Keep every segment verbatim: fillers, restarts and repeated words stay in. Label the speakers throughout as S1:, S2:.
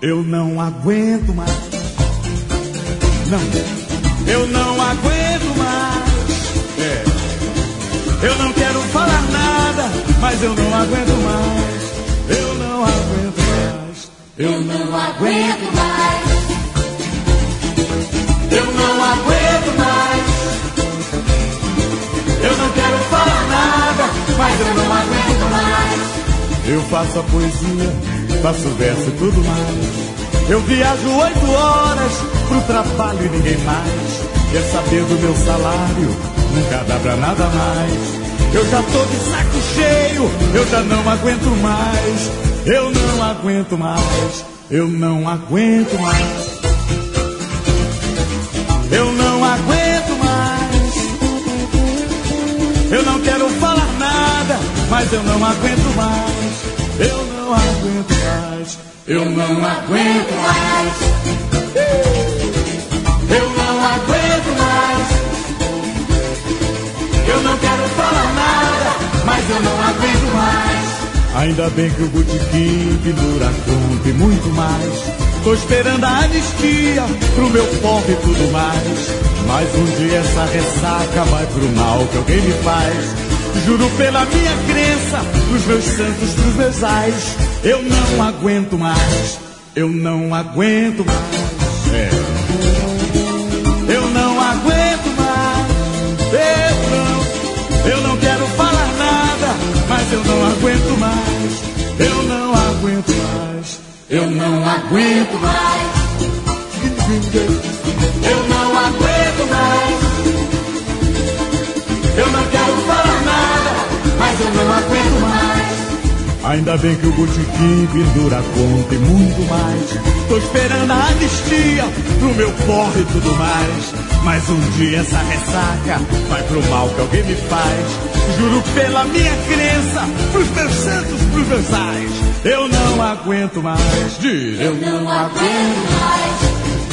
S1: Eu não aguento mais. Não, eu não aguento mais. É. Eu não quero falar nada, mas eu não aguento mais. Eu não aguento mais.
S2: Eu não aguento mais.
S1: Eu não aguento mais. Eu não quero falar nada, mas eu não aguento mais. Eu faço a poesia, faço o verso e tudo mais. Eu viajo oito horas pro trabalho e ninguém mais quer saber do meu salário, nunca dá pra nada mais. Eu já tô de saco cheio, eu já não aguento mais. Eu não aguento mais, eu não aguento mais. Eu não aguento mais. Eu não quero falar nada, mas eu não aguento mais. Eu não aguento mais. Eu não aguento mais. Eu não aguento mais. Eu não quero falar nada, mas eu não aguento mais. Ainda bem que o botequim pendura conta e muito mais. Tô esperando a anistia pro meu pobre e tudo mais. Mas um dia essa ressaca vai pro mal que alguém me faz. Juro pela minha crença, pros meus santos, pros meus ais. Eu não aguento mais. Eu não aguento mais. É. Eu não aguento mais. Eu não. Eu não quero falar nada, mas eu não aguento mais. Eu não aguento mais. Eu não aguento mais. Eu não aguento mais. Eu não quero falar nada, mas eu não aguento mais. Ainda bem que o botequim pendura a conta e muito mais. Tô esperando a anistia pro meu porre e tudo mais. Mas um dia essa ressaca vai pro mal que alguém me faz. Juro pela minha crença, pros meus santos, pros meus ais. Eu não aguento mais. Diz.
S2: Eu não aguento mais.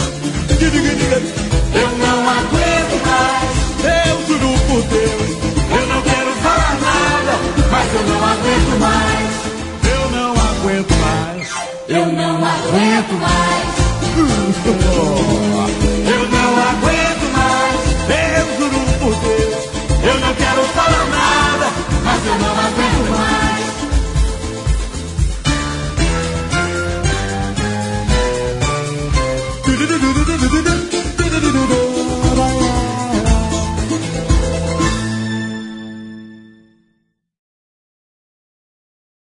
S1: Eu não aguento mais. Eu juro por Deus. Eu não quero falar nada, mas eu não aguento mais. Eu não aguento mais.
S2: Eu não aguento mais.